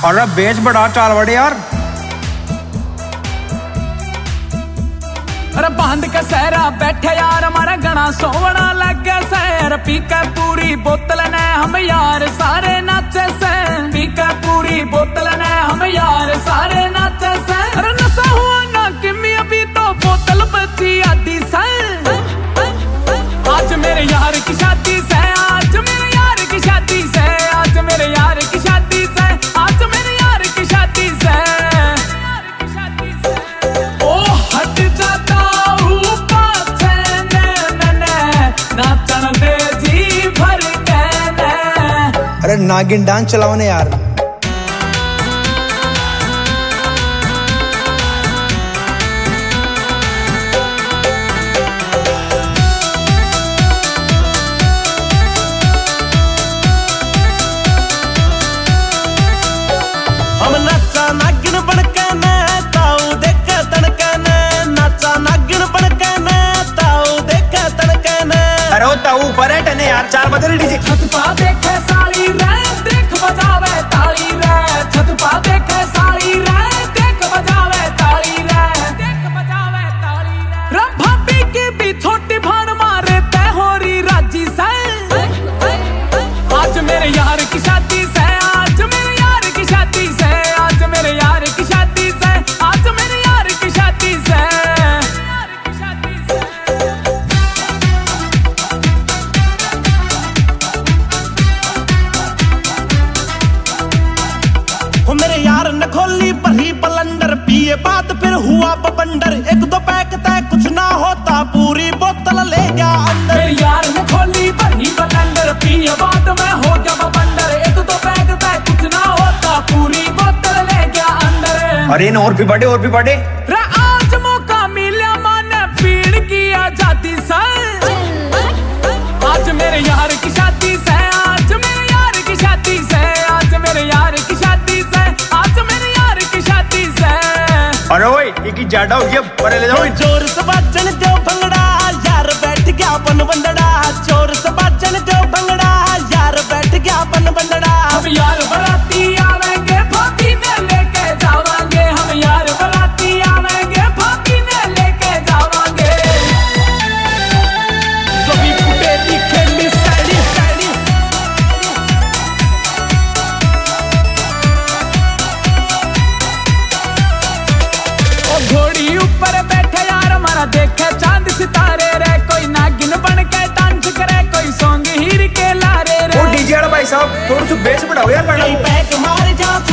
अरे बेच बड़ा चाल बड़े यार। अरे बांध के सहरा बैठे यार हमारा गणा सोवना लगे सैर पी के पूरी बोतल ने हम यार सारे नाचे से पी के पूरी बोतल ने हम यार सारे नाचे से। अरे नशा हुआ ना किमी अभी तो बोतल बची आधी से। आज मेरे यार की शादी से आज मेरे यार की शादी से आज मेरे यार की शादी से आज मेरे यार की शादी से। ओ हट जाता हूँ पाछे ने नाचन दे जी भर के ने। अरे नागिन डांस चलाओ ने यार। ऊपर है टने यार 4 बजे डीजे। छत पा देखे साली रे देख बजावे ताली रे छत पा देखे साली रे देख बजावे ताली रे देख बजावे ताली रे। रम भाभी की भी छोटी भान मारे तय होरी राजी से। आज मेरे यार की शादी से आज मेरे यार की शादी से आज मेरे यार की शादी से आज मेरे यार की शादी से। मेरे यार ने खोली भरी बलंडर पिए बात फिर हुआ बबंडर। 1-2 पैक तय कुछ ना होता पूरी बोतल ले गया अंदर। मेरे यार ने खोली भरी बलंडर पिए बात में हो गया बबंडर। 1-2 पैक तय कुछ ना होता पूरी बोतल ले गया अंदर। अरे और भी बड़े और भी बड़े। रे आज मौका मिला माने पीड़ की आजादी से। आज मेरे यार की शादी से आज मेरे यार की शादी से आज मेरे यार की शादी से आज मेरे यार की शादी से। अरे ओए ये की ज्यादा हो गया परे ले जाओ। जोर से बाजन दो भंगड़ा यार बैठ गया अपन बंदड़ा। जोर से बाजन दो भंगड़ा यार बैठ गया अपन बंदड़ा। हम यार बराती आवेंगे भाभी ने लेके जावांगे हम यार बराती आवेंगे भाभी ने लेके जावांगे। कभी फुटे दिखे मिसाइली साइली। घोड़ी ऊपर बैठे यार हमारा देखे चांद सितारे रे। कोई नागिन बन के डांस करे कोई सॉन्ग हीर के लारे रे। ओ डीजे वाला भाई साहब थोड़ा सा बेस बढ़ाओ यार गाना। बैक मार जा